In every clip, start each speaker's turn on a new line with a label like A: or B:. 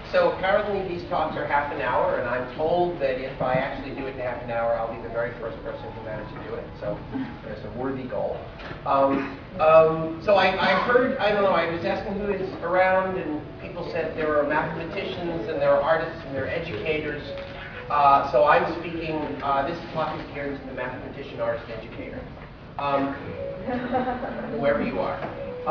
A: So apparently these talks are half an hour, and I'm told that if I actually do it in half an hour, I'll be the very first person to manage to do it. So there's a worthy goal. So I heard, I don't know, I was asking who is around, and people said there are mathematicians, and there are artists, and there are educators. So I'm speaking, this talk is geared to the mathematician, artist, educator, whoever you are.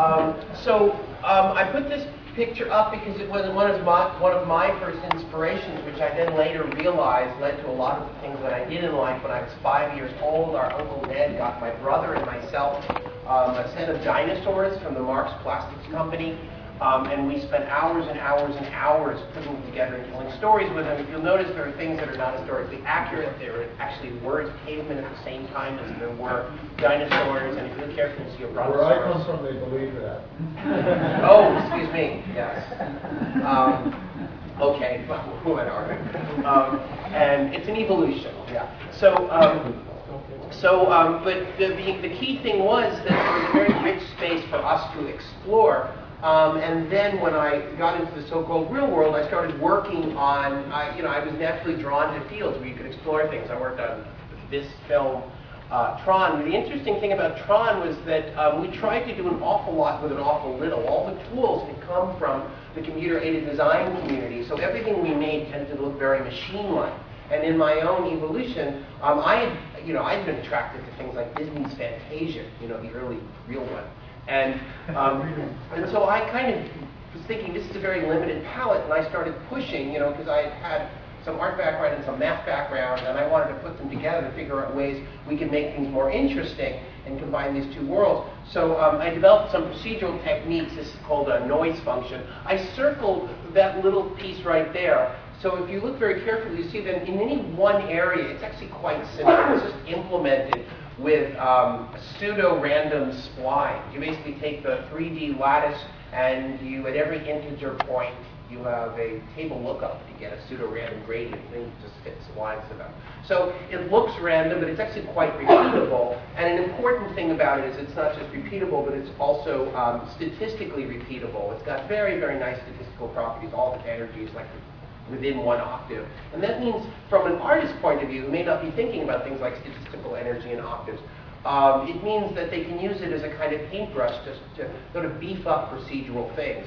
A: I put this picture up because it was one of my first inspirations, which I then later realized led to a lot of the things that I did in life. When I was 5 years old, our Uncle Ned got my brother and myself a set of dinosaurs from the Marx Plastics Company, and we spent hours and hours and hours putting them together and telling stories with them. If you'll notice, there are things that are not historically accurate. There are actually words cavemen at the same time as there were dinosaurs, and if you look carefully, you'll see a brontosaurus.
B: Where I come from, they believe that.
A: Oh, excuse me, yes. Okay, whatever. And it's an evolution, yeah. But the key thing was that there was a very rich space for us to explore. And then when I got into the so-called real world, I started working on, I was naturally drawn to fields where you could explore things. I worked on this film, Tron. The interesting thing about Tron was that we tried to do an awful lot with an awful little. All the tools had come from the computer-aided design community, so everything we made tended to look very machine-like. And in my own evolution, I'd been attracted to things like Disney's Fantasia, the early real one. And so I kind of was thinking this is a very limited palette, and I started pushing, because I had some art background and some math background, and I wanted to put them together to figure out ways we could make things more interesting and combine these two worlds. So I developed some procedural techniques. This is called a noise function. I circled that little piece right there. So if you look very carefully, you see that in any one area, it's actually quite simple. It's just implemented with pseudo-random spline. You basically take the 3D lattice, and at every integer point, you have a table lookup to get a pseudo-random gradient, and then you just fit splines to them. So it looks random, but it's actually quite repeatable. And an important thing about it is it's not just repeatable, but it's also statistically repeatable. It's got very, very nice statistical properties. All the energy is like within 1 octave. And that means, from an artist's point of view, who may not be thinking about things like statistical energy in octaves, it means that they can use it as a kind of paintbrush to sort of beef up procedural things.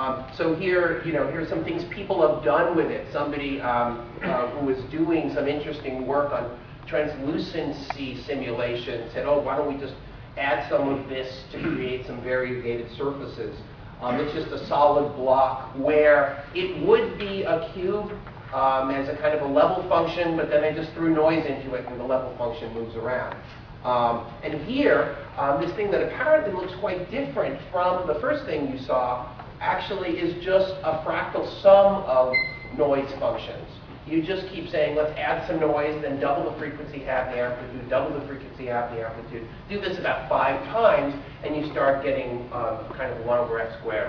A: So here's some things people have done with it. Somebody who was doing some interesting work on translucency simulation said, oh, why don't we just add some of this to create some variegated surfaces. It's just a solid block where it would be a cube as a kind of a level function, but then I just threw noise into it and the level function moves around. And here, this thing that apparently looks quite different from the first thing you saw actually is just a fractal sum of noise functions. You just keep saying, let's add some noise, then double the frequency, half the amplitude, double the frequency, half the amplitude. Do this about 5 times, and you start getting kind of 1 over x squared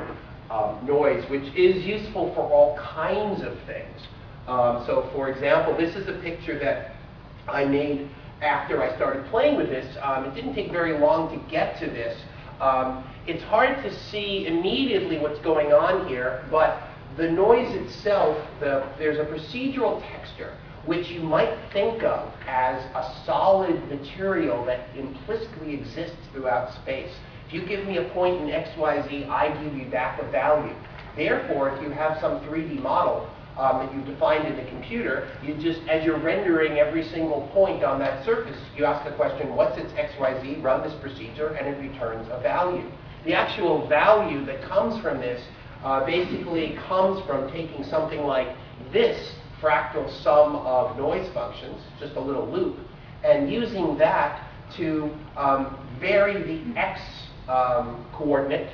A: noise, which is useful for all kinds of things. So for example, this is a picture that I made after I started playing with this. It didn't take very long to get to this. It's hard to see immediately what's going on here, but the noise itself, there's a procedural texture which you might think of as a solid material that implicitly exists throughout space. If you give me a point in x, y, z, I give you back a value. Therefore, if you have some 3D model that you've defined in the computer, you just, as you're rendering every single point on that surface, you ask the question, what's its x, y, z, run this procedure, and it returns a value. The actual value that comes from this basically comes from taking something like this fractal sum of noise functions, just a little loop, and using that to vary the x coordinate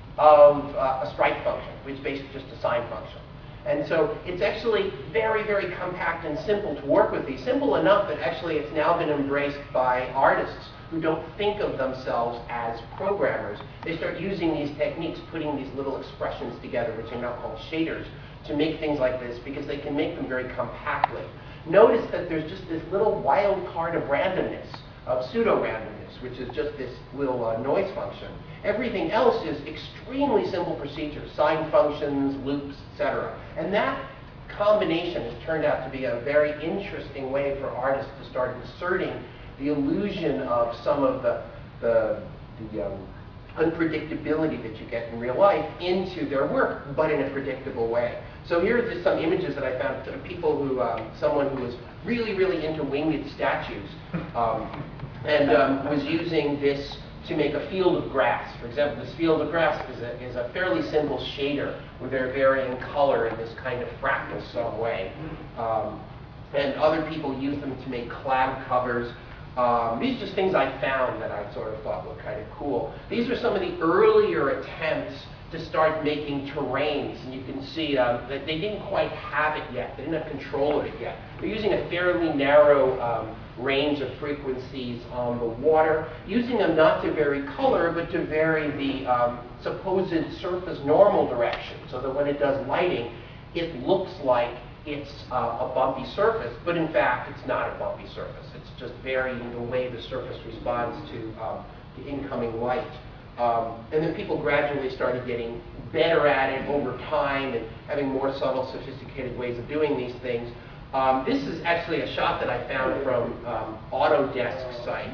A: of a sprite function, which is basically just a sine function. And so it's actually very, very compact and simple to work with these. Simple enough that actually it's now been embraced by artists who don't think of themselves as programmers. They start using these techniques, putting these little expressions together, which are now called shaders, to make things like this because they can make them very compactly. Notice that there's just this little wild card of randomness, of pseudo-randomness. index, which is just this little noise function. Everything else is extremely simple procedures, sine functions, loops, etc. And that combination has turned out to be a very interesting way for artists to start inserting the illusion of some of the unpredictability that you get in real life into their work, but in a predictable way. So here are just some images that I found of people who, someone who was really, really into winged statues and was using this to make a field of grass. For example, this field of grass is a fairly simple shader where they're varying color in this kind of fractal some way. And other people use them to make cloud covers. These are just things I found that I sort of thought were kind of cool. These are some of the earlier attempts to start making terrains, and you can see that they didn't quite have it yet. They didn't have control of it yet. They're using a fairly narrow range of frequencies on the water, using them not to vary color, but to vary the supposed surface normal direction, so that when it does lighting, it looks like it's a bumpy surface, but in fact, it's not a bumpy surface. It's just varying the way the surface responds to incoming light. And then people gradually started getting better at it over time and having more subtle, sophisticated ways of doing these things. This is actually a shot that I found from Autodesk's site.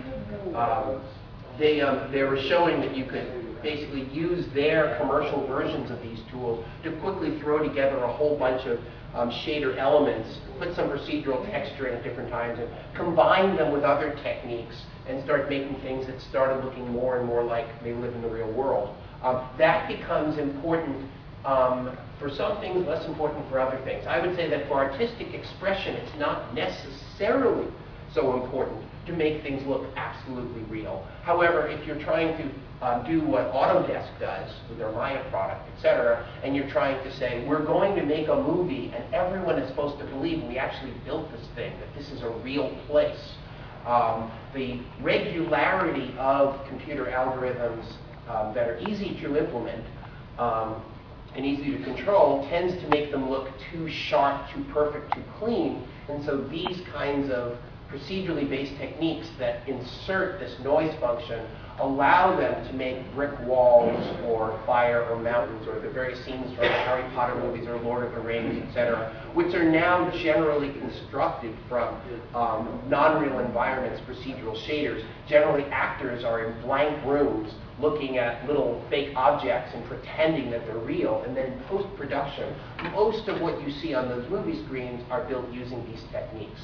A: They were showing that you could basically use their commercial versions of these tools to quickly throw together a whole bunch of shader elements, put some procedural texture in at different times, and combine them with other techniques and start making things that started looking more and more like they live in the real world. That becomes important for some things, less important for other things. I would say that for artistic expression, it's not necessarily so important to make things look absolutely real. However, if you're trying to do what Autodesk does with their Maya product, etc., and you're trying to say, we're going to make a movie and everyone is supposed to believe we actually built this thing, that this is a real place. The regularity of computer algorithms that are easy to implement and easy to control tends to make them look too sharp, too perfect, too clean. And so these kinds of procedurally based techniques that insert this noise function allow them to make brick walls or fire or mountains or the very scenes from the Harry Potter movies or Lord of the Rings, etc., which are now generally constructed from non-real environments, procedural shaders. Generally, actors are in blank rooms looking at little fake objects and pretending that they're real, and then in post-production, most of what you see on those movie screens are built using these techniques.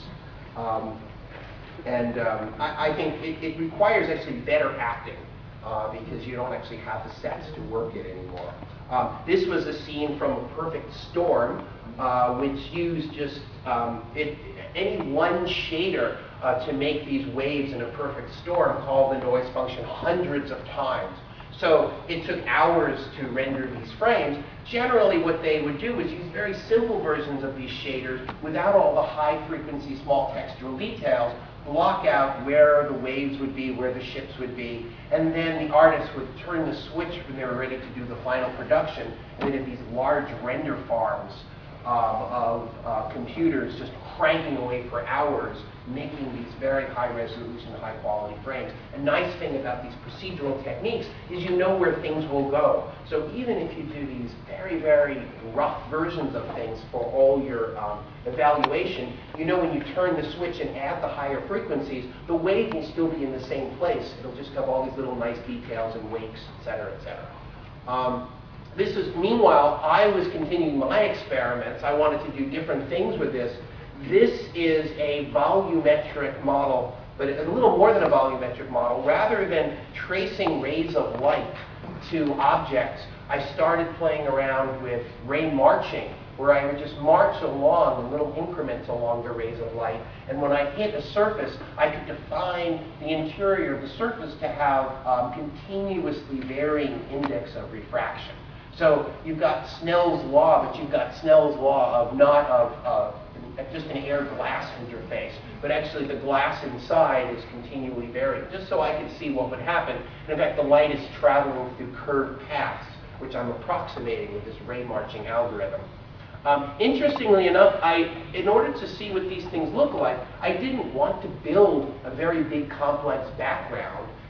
A: I think it requires actually better acting because you don't actually have the sets to work it anymore. This was a scene from A Perfect Storm, which used just any one shader to make these waves in a perfect storm, called the noise function hundreds of times. So it took hours to render these frames. Generally, what they would do is use very simple versions of these shaders without all the high-frequency, small textural details, block out where the waves would be, where the ships would be, and then the artists would turn the switch when they were ready to do the final production, and they had these large render farms of computers just cranking away for hours, making these very high-resolution, high-quality frames. A nice thing about these procedural techniques is you know where things will go. So even if you do these very, very rough versions of things for all your evaluation, you know when you turn the switch and add the higher frequencies, the wave will still be in the same place. It'll just have all these little nice details and wakes, et cetera, et cetera. This is, meanwhile, I was continuing my experiments. I wanted to do different things with this. This is a volumetric model, but a little more than a volumetric model. Rather than tracing rays of light to objects, I started playing around with ray marching, where I would just march along in little increments along the rays of light. And when I hit a surface, I could define the interior of the surface to have continuously varying index of refraction. So you've got Snell's law, but you've got Snell's law of not of just an air glass interface, but actually the glass inside is continually varying, just so I could see what would happen. And in fact, the light is traveling through curved paths, which I'm approximating with this ray marching algorithm. Interestingly enough, in order to see what these things look like, I didn't want to build a very big complex background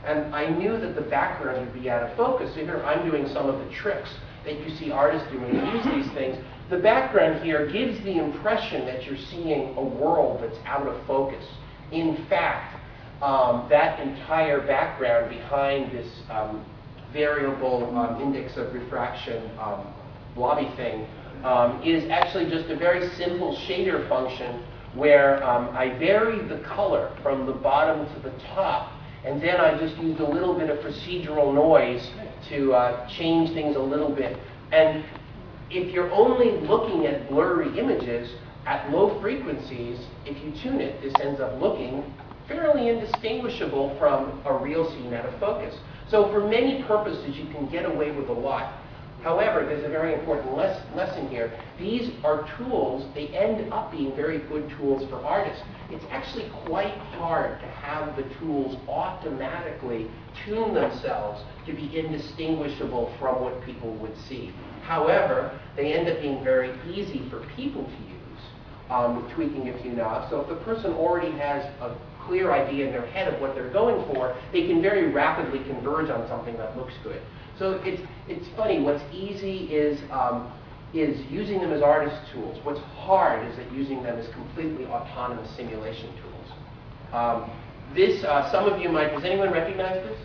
A: And I knew that the background would be out of focus. So here I'm doing some of the tricks that you see artists do when they use these things. The background here gives the impression that you're seeing a world that's out of focus. In fact, that entire background behind this variable index of refraction blobby thing is actually just a very simple shader function where I varied the color from the bottom to the top, and then I just used a little bit of procedural noise to change things a little bit. And if you're only looking at blurry images at low frequencies, if you tune it, this ends up looking fairly indistinguishable from a real scene out of focus. So for many purposes, you can get away with a lot. However, there's a very important lesson here. These are tools, they end up being very good tools for artists. It's actually quite hard to have the tools automatically tune themselves to be indistinguishable from what people would see. However, they end up being very easy for people to use with tweaking a few knobs. So if the person already has a clear idea in their head of what they're going for, they can very rapidly converge on something that looks good. So it's funny. What's easy is using them as artist tools. What's hard is that using them as completely autonomous simulation tools. Some of you might. Does anyone recognize this?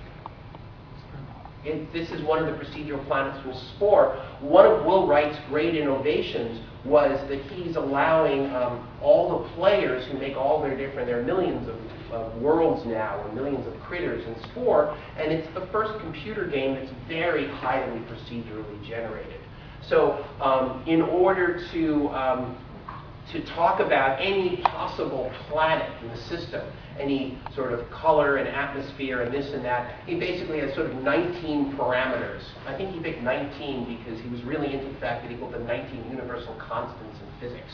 A: This is one of the procedural planets from Spore. One of Will Wright's great innovations was that he's allowing all the players who make all their different. There are millions of worlds now, or millions of critters in Spore, and it's the first computer game that's very highly procedurally generated. So in order to talk about any possible planet in the system, any sort of color and atmosphere and this and that, he basically has sort of 19 parameters. I think he picked 19 because he was really into the fact that he equal to 19 universal constants in physics.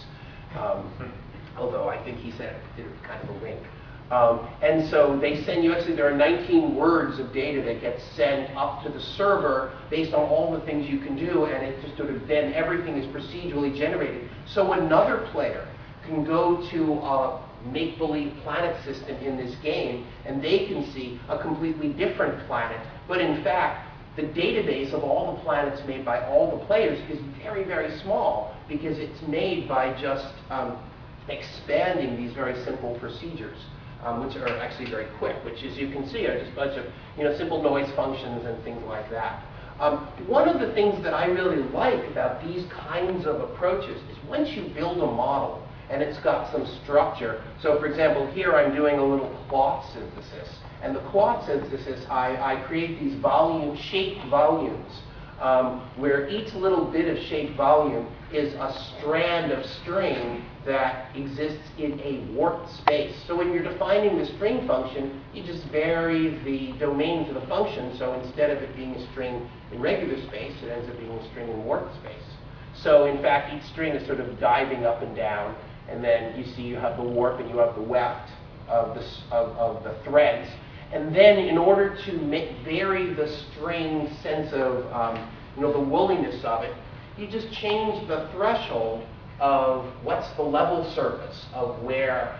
A: Although I think he said it did kind of a wink. And so they send you, actually there are 19 words of data that get sent up to the server based on all the things you can do, and it just sort of, then everything is procedurally generated. So another player can go to a make-believe planet system in this game, and they can see a completely different planet. But in fact, the database of all the planets made by all the players is very, very small because it's made by just expanding these very simple procedures. Which are actually very quick, which, as you can see, are just a bunch of simple noise functions and things like that. One of the things that I really like about these kinds of approaches is once you build a model and it's got some structure. So, for example, here I'm doing a little cloth synthesis, and the cloth synthesis, I create these shaped volumes, where each little bit of shaped volume is a strand of string that exists in a warped space. So when you're defining the string function, you just vary the domain to the function. So instead of it being a string in regular space, it ends up being a string in warped space. So in fact, each string is sort of diving up and down, and then you see you have the warp and you have the weft of the threads. And then in order to vary the string sense of the wooliness of it, you just change the threshold of what's the level surface of where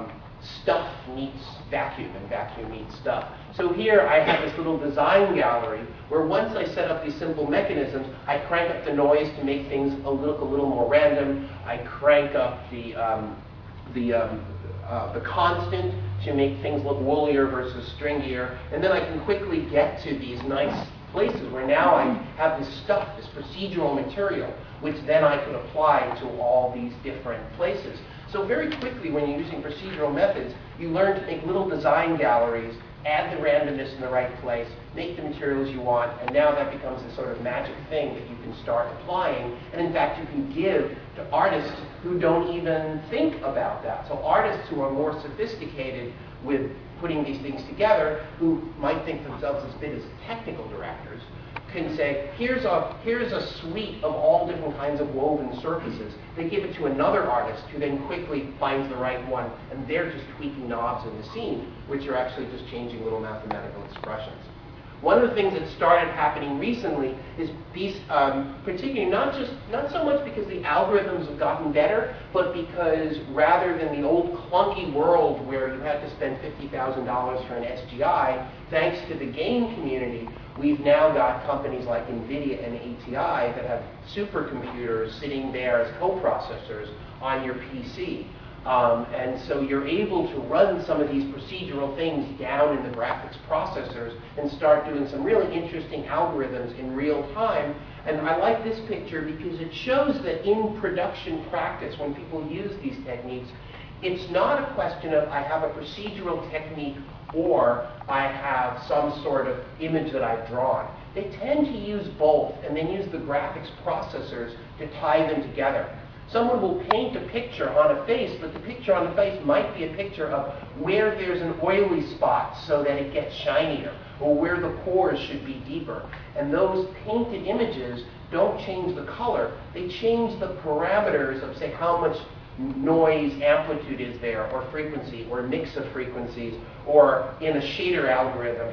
A: stuff meets vacuum and vacuum meets stuff. So here I have this little design gallery where once I set up these simple mechanisms, I crank up the noise to make things look a little more random. I crank up the constant to make things look woolier versus stringier, and then I can quickly get to these nice places where now I have this stuff, this procedural material, which then I can apply to all these different places. So very quickly, when you're using procedural methods, you learn to make little design galleries, add the randomness in the right place, make the materials you want, and now that becomes a sort of magic thing that you can start applying. And in fact, you can give to artists who don't even think about that. So artists who are more sophisticated with putting these things together, who might think themselves as big as technical directors, can say, here's a suite of all different kinds of woven surfaces. They give it to another artist who then quickly finds the right one, and they're just tweaking knobs in the scene, which are actually just changing little mathematical expressions. One of the things that started happening recently is these, particularly not so much because the algorithms have gotten better, but because rather than the old clunky world where you had to spend $50,000 for an SGI, thanks to the game community, we've now got companies like NVIDIA and ATI that have supercomputers sitting there as co-processors on your PC. And so you're able to run some of these procedural things down in the graphics processors and start doing some really interesting algorithms in real time. And I like this picture because it shows that in production practice, when people use these techniques, it's not a question of I have a procedural technique or I have some sort of image that I've drawn. They tend to use both and then use the graphics processors to tie them together. Someone will paint a picture on a face, but the picture on the face might be a picture of where there's an oily spot so that it gets shinier, or where the pores should be deeper. And those painted images don't change the color. They change the parameters of, say, how much noise amplitude is there, or frequency, or mix of frequencies, or in a shader algorithm,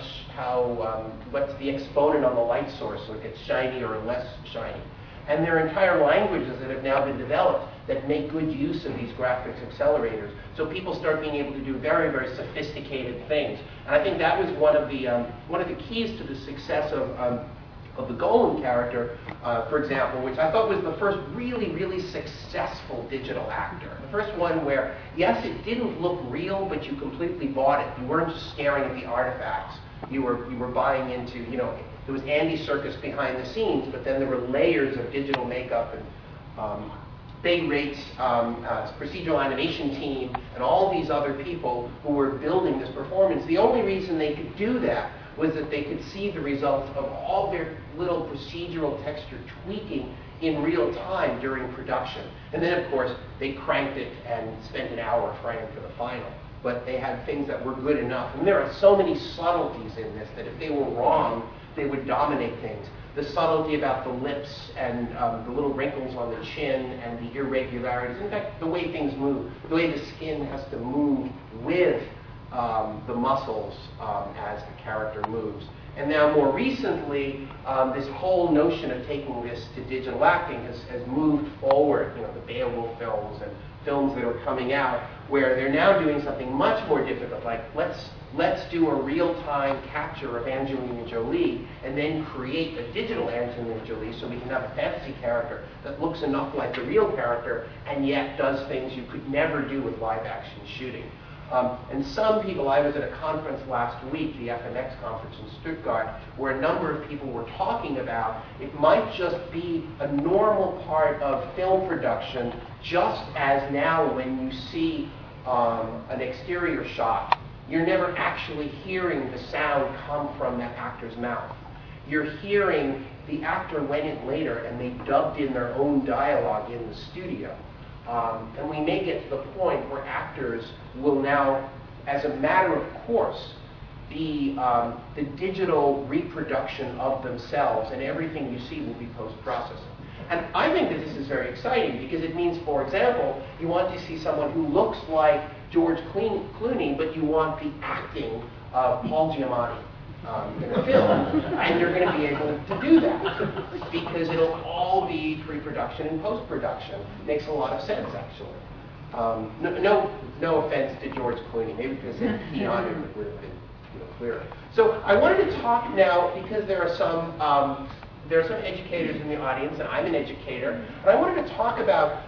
A: what's the exponent on the light source so it gets shinier or less shiny. And there are entire languages that have now been developed that make good use of these graphics accelerators. So people start being able to do very, very sophisticated things. And I think that was one of the keys to the success of the Golem character, for example, which I thought was the first really, really successful digital actor. The first one where, yes, it didn't look real, but you completely bought it. You weren't just staring at the artifacts. You were buying into, there was Andy Serkis behind the scenes, but then there were layers of digital makeup and Bay Rate's procedural animation team and all these other people who were building this performance. The only reason they could do that was that they could see the results of all their little procedural texture tweaking in real time during production. And then, of course, they cranked it and spent an hour framing for the final. But they had things that were good enough. And there are so many subtleties in this that if they were wrong, they would dominate things. The subtlety about the lips and the little wrinkles on the chin and the irregularities. In fact, the way things move, the way the skin has to move with the muscles as the character moves. And now more recently, this whole notion of taking this to digital acting has moved forward. The Beowulf films and films that are coming out where they're now doing something much more difficult, like let's do a real-time capture of Angelina Jolie and then create a digital Angelina Jolie so we can have a fantasy character that looks enough like the real character and yet does things you could never do with live-action shooting. And some people, I was at a conference last week, the FMX conference in Stuttgart, where a number of people were talking about it might just be a normal part of film production, just as now when you see an exterior shot, you're never actually hearing the sound come from that actor's mouth. You're hearing the actor went in later and they dubbed in their own dialogue in the studio. And we may get to the point where actors will now, as a matter of course, be the digital reproduction of themselves, and everything you see will be post-processing. And I think that this is very exciting because it means, for example, you want to see someone who looks like George Clooney, but you want the acting of Paul Giamatti in a film, and you're going to be able to do that because it'll all be pre-production and post-production. Makes a lot of sense, actually. No offense to George Clooney, maybe because Keanu would have been clearer. So I wanted to talk now because there are some educators in the audience, and I'm an educator, and I wanted to talk about.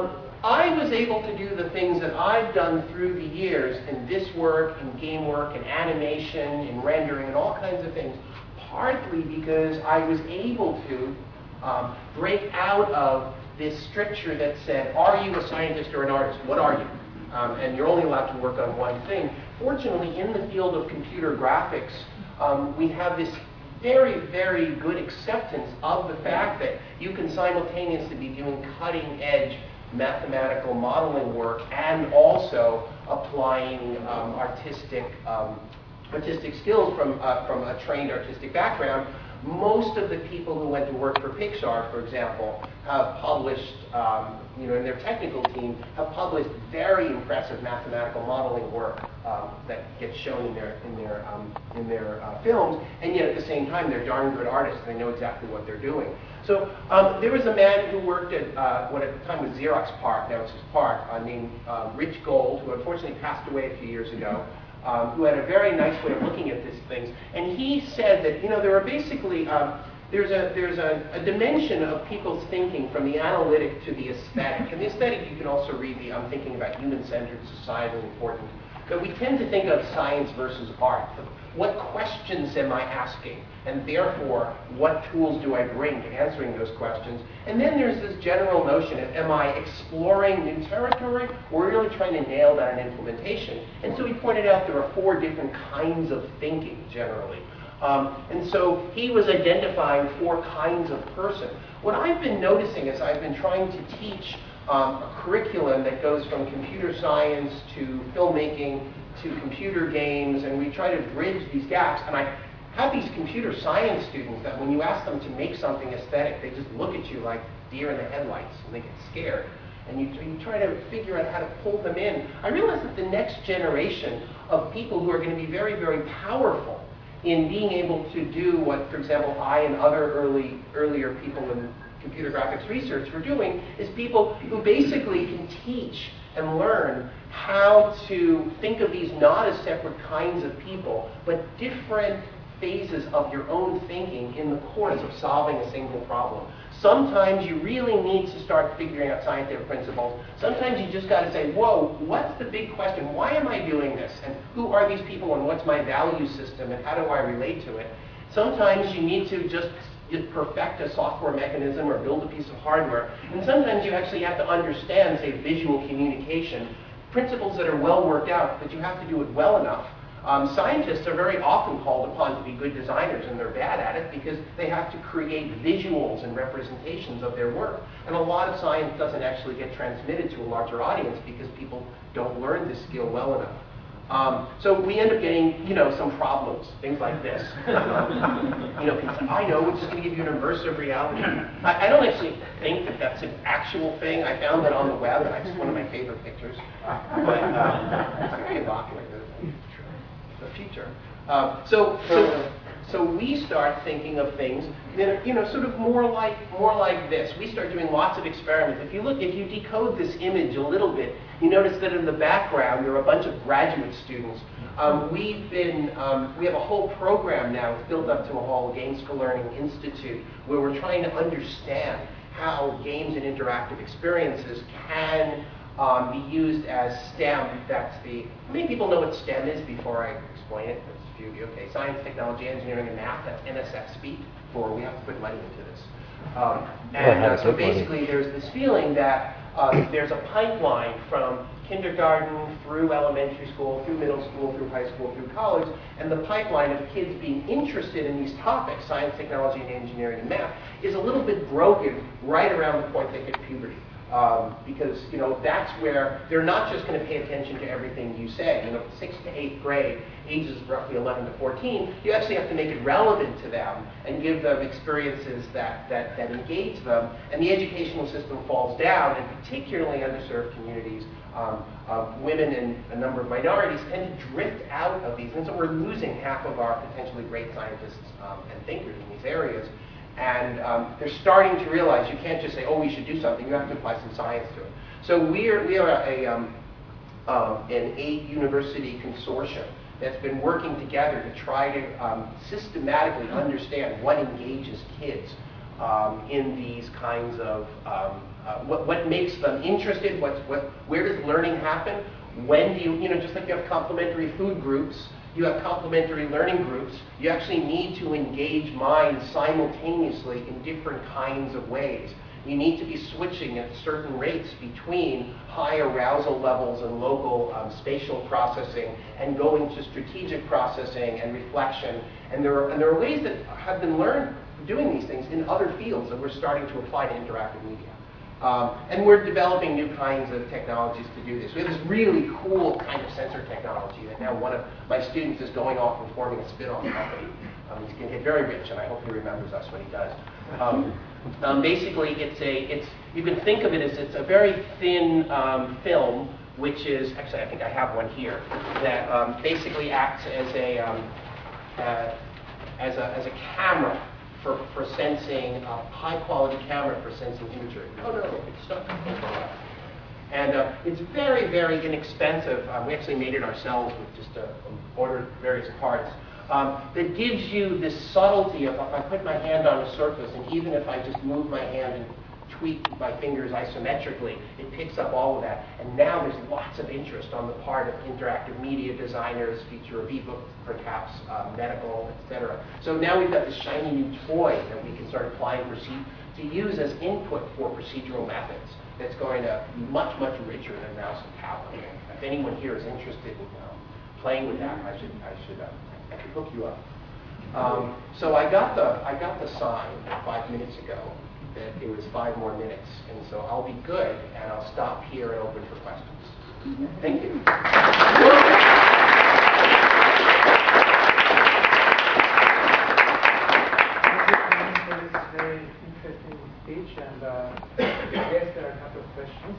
A: I was able to do the things that I've done through the years in this work, in game work, in animation, in rendering, and all kinds of things, partly because I was able to break out of this stricture that said, are you a scientist or an artist? What are you? And you're only allowed to work on one thing. Fortunately, in the field of computer graphics, we have this very, very good acceptance of the fact that you can simultaneously be doing cutting-edge mathematical modeling work and also applying artistic skills from a trained artistic background Most of the people who went to work for Pixar, for example, have published, in their technical team, have published very impressive mathematical modeling work that gets shown in their films, and yet at the same time, they're darn good artists. They know exactly what they're doing. So there was a man who worked at what at the time was Xerox PARC, now it's just PARC, named Rich Gold, who unfortunately passed away a few years ago, who had a very nice way of looking at these things. And he said that, there are basically, there's a dimension of people's thinking from the analytic to the aesthetic. And the aesthetic, you can also read the I'm thinking about human-centered, societally important. But we tend to think of science versus art. What questions am I asking? And therefore, what tools do I bring to answering those questions? And then there's this general notion of, am I exploring new territory, or really trying to nail down an implementation? And so he pointed out there are 4 different kinds of thinking, generally. And so he was identifying 4 kinds of person. What I've been noticing is I've been trying to teach a curriculum that goes from computer science to filmmaking to computer games, and we try to bridge these gaps. And I have these computer science students that when you ask them to make something aesthetic, they just look at you like deer in the headlights, and they get scared. And you try to figure out how to pull them in. I realize that the next generation of people who are going to be very, very powerful in being able to do what, for example, I and other earlier people in computer graphics research were doing, is people who basically can teach and learn how to think of these not as separate kinds of people, but different phases of your own thinking in the course of solving a single problem. Sometimes you really need to start figuring out scientific principles. Sometimes you just got to say, whoa, what's the big question? Why am I doing this? And who are these people, and what's my value system, and how do I relate to it? Sometimes you need to just perfect a software mechanism or build a piece of hardware. And sometimes you actually have to understand, say, visual communication, principles that are well worked out, but you have to do it well enough. Scientists are very often called upon to be good designers, and they're bad at it because they have to create visuals and representations of their work. And a lot of science doesn't actually get transmitted to a larger audience because people don't learn this skill well enough. So we end up getting, some problems, things like this. People say, I know, we're just going to give you an immersive reality. I don't actually think that that's an actual thing. I found that on the web, and it's one of my favorite pictures. But it's very evocative. The future. So we start thinking of things that are, sort of more like this. We start doing lots of experiments. If you decode this image a little bit, you notice that in the background there are a bunch of graduate students. We have a whole program now. It's built up to a whole Games for Learning Institute, where we're trying to understand how games and interactive experiences can be used as STEM. Many people know what STEM is before I explain it. There's a few of you. Okay, science, technology, engineering, and math. That's NSF speak for we have to put money into this. So basically there's this feeling that there's a pipeline from kindergarten through elementary school, through middle school, through high school, through college, and the pipeline of kids being interested in these topics, science, technology, and engineering, and math, is a little bit broken right around the point they hit puberty. Because that's where they're not just going to pay attention to everything you say. 6th to 8th grade, ages roughly 11 to 14, you actually have to make it relevant to them and give them experiences that engage them. And the educational system falls down, and particularly underserved communities, women and a number of minorities tend to drift out of these. And so we're losing half of our potentially great scientists and thinkers in these areas. And they're starting to realize you can't just say, oh, we should do something. You have to apply some science to it. So we are an 8-university consortium that's been working together to try to systematically understand what engages kids in these kinds of, what makes them interested, where does learning happen, when do you, just like you have complementary food groups, you have complementary learning groups, you actually need to engage minds simultaneously in different kinds of ways. You need to be switching at certain rates between high arousal levels and local spatial processing and going to strategic processing and reflection. And there are ways that have been learned doing these things in other fields that we're starting to apply to interactive media. And we're developing new kinds of technologies to do this. We have this really cool kind of sensor technology that now one of my students is going off and forming a spin-off company. He's going to get very rich, and I hope he remembers us when he does. Basically, you can think of it as it's a very thin film, which is, actually I think I have one here, that basically acts as a camera for sensing, a high-quality camera for sensing imagery. Oh no, it's stuck. And it's very, very inexpensive. We actually made it ourselves with just ordered various parts. That gives you this subtlety of if I put my hand on a surface, and even if I just move my hand and tweak my fingers isometrically, it picks up all of that. And now there's lots of interest on the part of interactive media designers, future of ebook, perhaps medical, etc. So now we've got this shiny new toy that we can start applying to use as input for procedural methods. That's going to be much, much richer than mouse and tablet. If anyone here is interested in playing with that, I could hook you up. So I got the sign 5 minutes ago that it was 5 more minutes, and so I'll be good, and I'll stop here and open for questions. Thank you.
B: Thank you for this very interesting speech, and I guess there are a couple of questions.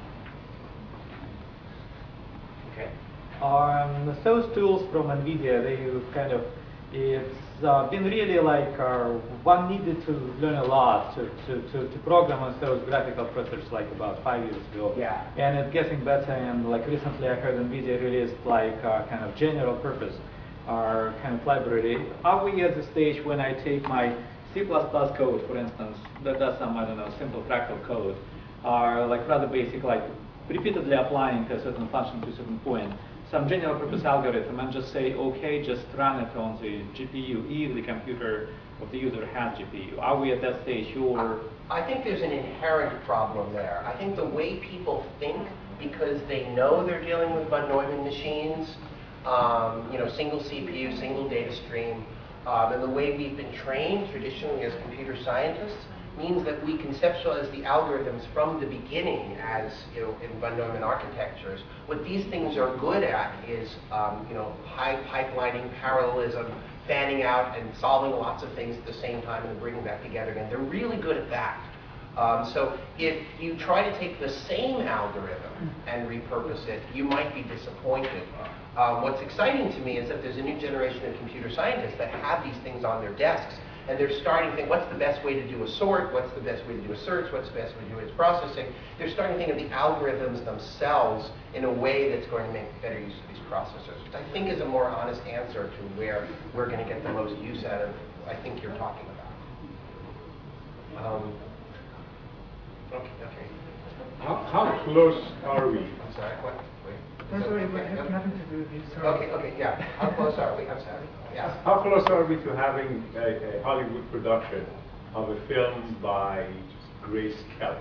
A: Okay.
C: Those tools from NVIDIA, they kind of, it's been really like one needed to learn a lot to program on those graphical processors like about 5 years ago.
A: Yeah.
C: And it's getting better, and like recently I heard NVIDIA released like kind of general purpose kind of library. Are we at the stage when I take my C++ code, for instance, that does some, I don't know, simple fractal code, or like rather basic, like repeatedly applying a certain function to a certain point, some general purpose algorithm, and just say, okay, just run it on the GPU if the computer of the user has GPU? Are we at that stage, or?
A: I think there's an inherent problem there. I think the way people think, because they know they're dealing with von Neumann machines, single CPU, single data stream, and the way we've been trained traditionally as computer scientists, means that we conceptualize the algorithms from the beginning as, in von Neumann architectures. What these things are good at is, high pipelining, parallelism, fanning out, and solving lots of things at the same time and bringing that together again. They're really good at that. So if you try to take the same algorithm and repurpose it, you might be disappointed. What's exciting to me is that there's a new generation of computer scientists that have these things on their desks, and they're starting to think, what's the best way to do a sort? What's the best way to do a search? What's the best way to do its processing? They're starting to think of the algorithms themselves in a way that's going to make better use of these processors, which I think is a more honest answer to where we're going to get the most use out of, I think you're talking about. Okay.
D: How close are we?
A: I'm sorry, what? Wait.
B: I'm sorry, but it has nothing to do with you. Sorry.
A: Okay, yeah. How close are we? I'm sorry. Yeah.
D: How close are we to having a Hollywood production of a film by Grace Kelly?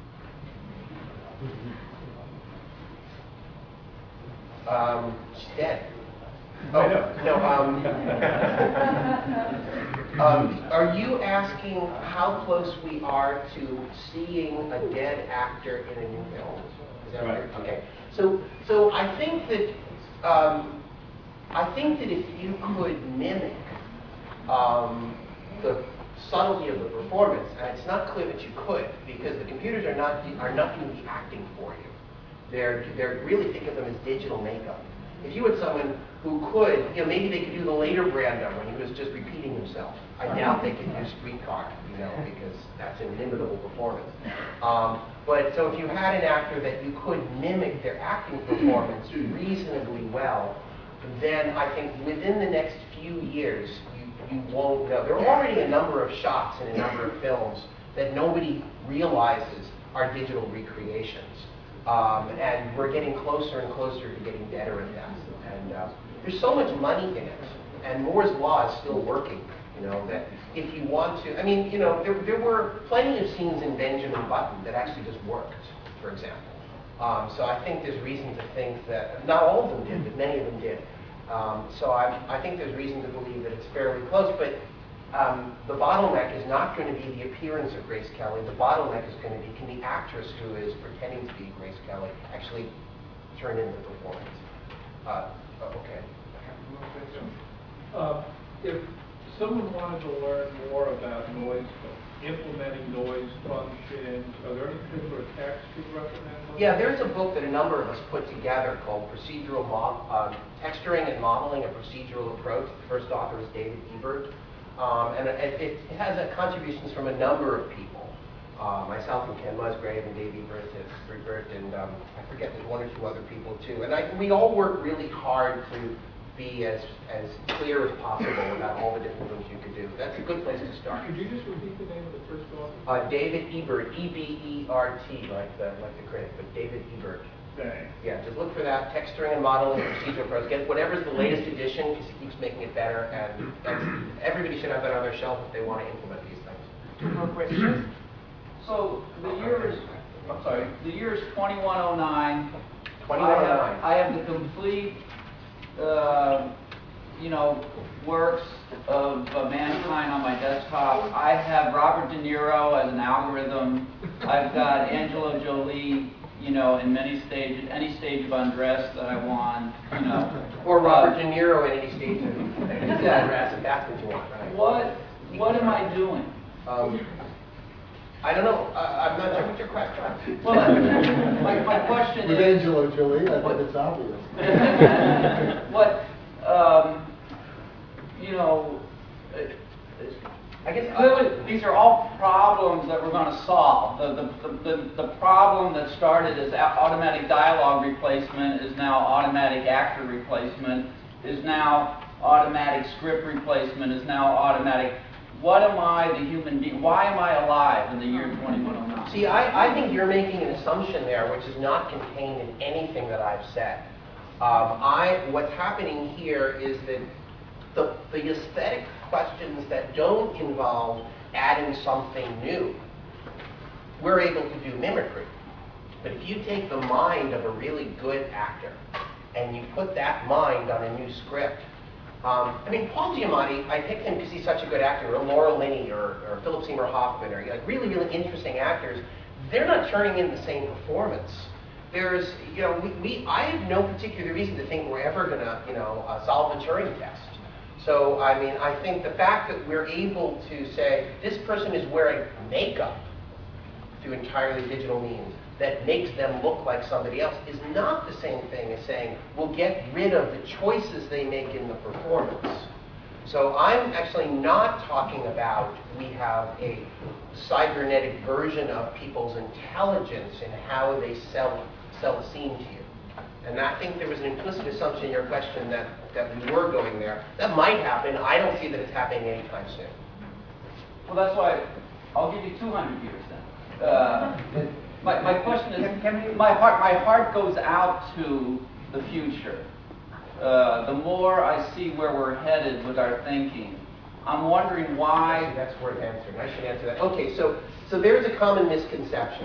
A: She's dead.
D: I know.
A: No. Are you asking how close we are to seeing a dead actor in a new film? Is that right? Okay. So I think that if you could mimic the subtlety of the performance, and it's not clear that you could, because the computers are not going to be acting for you. They're really, think of them as digital makeup. If you had someone who could, maybe they could do the later Brando when he was just repeating himself. I doubt they could do Streetcar, because that's an inimitable performance. But so if you had an actor that you could mimic their acting performance reasonably well, then I think within the next few years, you won't know. There are already a number of shots in a number of films that nobody realizes are digital recreations. And we're getting closer and closer to getting better at that. And there's so much money in it. And Moore's Law is still working, that if you want to, there were plenty of scenes in Benjamin Button that actually just worked, for example. So I think there's reason to think that, not all of them did, but many of them did. So I think there's reason to believe that it's fairly close, but the bottleneck is not going to be the appearance of Grace Kelly. The bottleneck is going to be, can the actress who is pretending to be Grace Kelly actually turn in the performance? Okay.
E: If someone wanted to learn more about noise, implementing noise functions, are there any particular texts you'd recommend?
A: Yeah, there's a book that a number of us put together called Texturing and Modeling a Procedural Approach. The first author is David Ebert. And it has contributions from a number of people. Myself and Ken Musgrave and Dave Ebert, and I forget, there's one or two other people too. And we all work really hard to be as clear as possible about all the different things you could do. That's a good place to start.
E: Could you just repeat the name of the first author?
A: David Ebert, E-B-E-R-T, like the critic, but David Ebert.
E: Thanks.
A: Yeah, just look for that, Texturing and Modeling Procedural Approach. Get whatever's the latest edition, because it keeps making it better, and everybody should have that on their shelf if they want to implement these things.
F: Two more questions. So the year is, I'm sorry, the year is 2109.
A: 2109.
F: I have the complete, works of mankind on my desktop. I have Robert De Niro as an algorithm. I've got Angela Jolie, in many stages, any stage of undress that I want,
A: Or Robert De Niro at any stage of
F: Exactly.
A: undress, if that's what you want, right?
F: What am I doing?
A: I don't know. I'm not sure what your question is.
F: Well, my question
G: With
F: is...
G: Angela Jolie, I think it's obvious.
F: What,
A: I guess
F: clearly these are all problems that we're going to solve. The problem that started as automatic dialogue replacement is now automatic actor replacement, is now automatic script replacement, is now automatic. What am I, the human being? Why am I alive in the year 2109?
A: See, I think you're making an assumption there which is not contained in anything that I've said. What's happening here is that the aesthetic questions that don't involve adding something new, we're able to do mimicry. But if you take the mind of a really good actor and you put that mind on a new script, Paul Giamatti, I picked him because he's such a good actor, or Laura Linney, or Philip Seymour Hoffman, or like really, really interesting actors. They're not turning in the same performance. There's, I have no particular reason to think we're ever going to solve the Turing test. So, I think the fact that we're able to say, this person is wearing makeup through entirely digital means that makes them look like somebody else is not the same thing as saying, we'll get rid of the choices they make in the performance. So I'm actually not talking about we have a cybernetic version of people's intelligence and how they sell a scene to you. And I think there was an implicit assumption in your question that we were going there. That might happen. I don't see that it's happening anytime soon.
F: Well, that's why I'll give you 200 years then. My question is, my heart goes out to the future. The more I see where we're headed with our thinking, I'm wondering why...
A: Actually, that's worth answering. I should answer that. Okay, so there's a common misconception.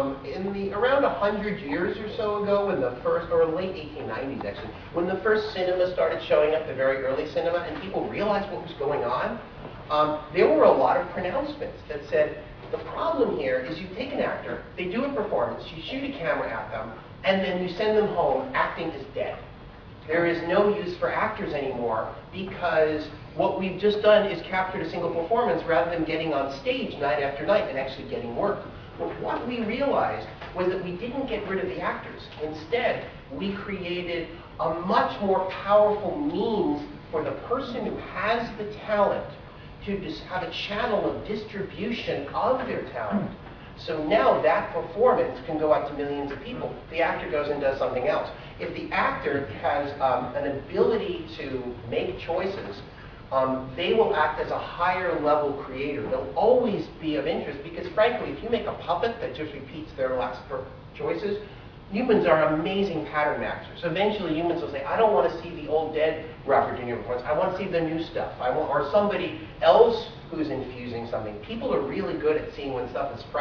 A: Around 100 years or so ago, when the first, or late 1890s actually, when the first cinema started showing up, the very early cinema, and people realized what was going on, there were a lot of pronouncements that said, the problem here is you take an actor, they do a performance, you shoot a camera at them, and then you send them home. Acting is dead. There is no use for actors anymore because what we've just done is captured a single performance rather than getting on stage night after night and actually getting work. But what we realized was that we didn't get rid of the actors. Instead, we created a much more powerful means for the person who has the talent to just have a channel of distribution of their talent. So now that performance can go out to millions of people. The actor goes and does something else. If the actor has an ability to make choices, they will act as a higher level creator. They'll always be of interest because frankly, if you make a puppet that just repeats their last choices, humans are amazing pattern matchers. So eventually humans will say, I don't want to see the old dead Robert De Niro performance. I want to see the new stuff. or somebody else who's infusing something. People are really good at seeing when stuff is fresh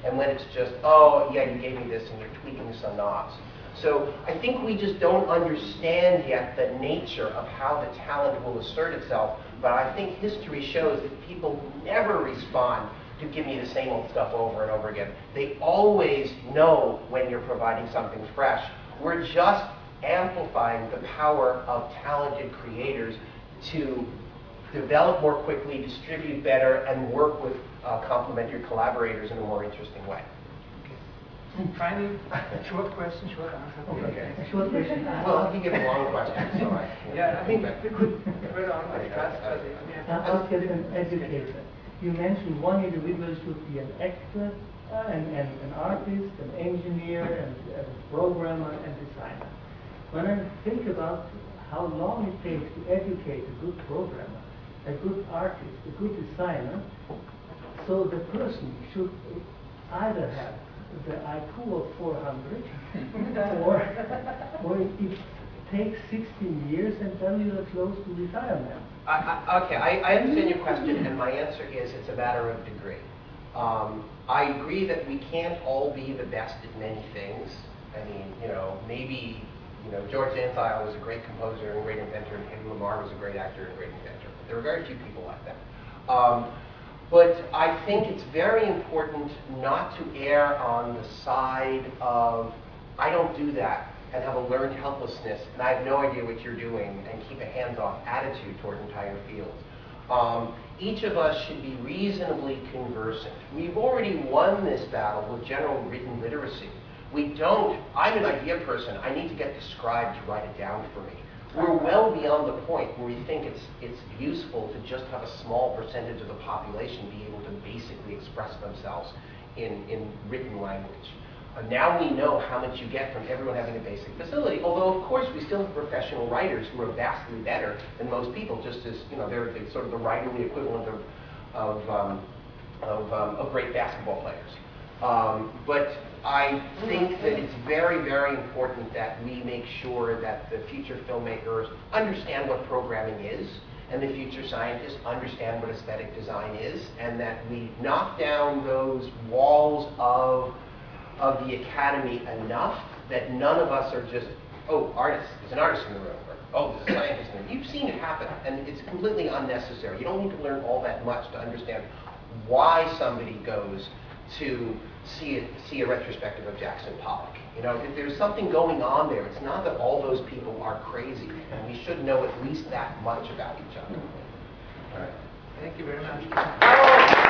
A: and when it's just, oh, yeah, you gave me this and you're tweaking some knobs. So I think we just don't understand yet the nature of how the talent will assert itself, but I think history shows that people never respond to give me the same old stuff over and over again. They always know when you're providing something fresh. We're just amplifying the power of talented creators to develop more quickly, distribute better, and work with complementary collaborators in a more interesting way.
B: Finally, short question, short answer.
A: Okay.
B: Short question.
A: Well, he gave a long question, so
B: yeah, I think we could further on discuss, but
H: ask as an educator. You mentioned one individual should be an actor, and an artist, an engineer, and a programmer, and designer. When I think about how long it takes to educate a good programmer, a good artist, a good designer, so the person should either have the IQ of 400, or it takes 16 years and then you're close to retirement.
A: Okay, I understand your question, and my answer is it's a matter of degree. I agree that we can't all be the best at many things. I mean, maybe, George Antheil was a great composer and a great inventor, and Henry Lamar was a great actor and a great inventor. There are very few people like that. But I think it's very important not to err on the side of, I don't do that, and have a learned helplessness, and I have no idea what you're doing, and keep a hands-off attitude toward entire fields. Each of us should be reasonably conversant. We've already won this battle with general written literacy. We don't, I'm an idea person, I need to get the scribe to write it down for me. We're well beyond the point where we think it's useful to just have a small percentage of the population be able to basically express themselves in written language. Now we know how much you get from everyone having a basic facility, although of course we still have professional writers who are vastly better than most people, just as they're sort of the writerly equivalent of great basketball players. But I think that it's very, very important that we make sure that the future filmmakers understand what programming is, and the future scientists understand what aesthetic design is, and that we knock down those walls of the academy enough that none of us are just, oh, artists, there's an artist in the room, or oh, there's a scientist in the room. You've seen it happen, and it's completely unnecessary. You don't need to learn all that much to understand why somebody goes to see a retrospective of Jackson Pollock. If there's something going on there, it's not that all those people are crazy, and we should know at least that much about each other.
B: All right. Thank you very much.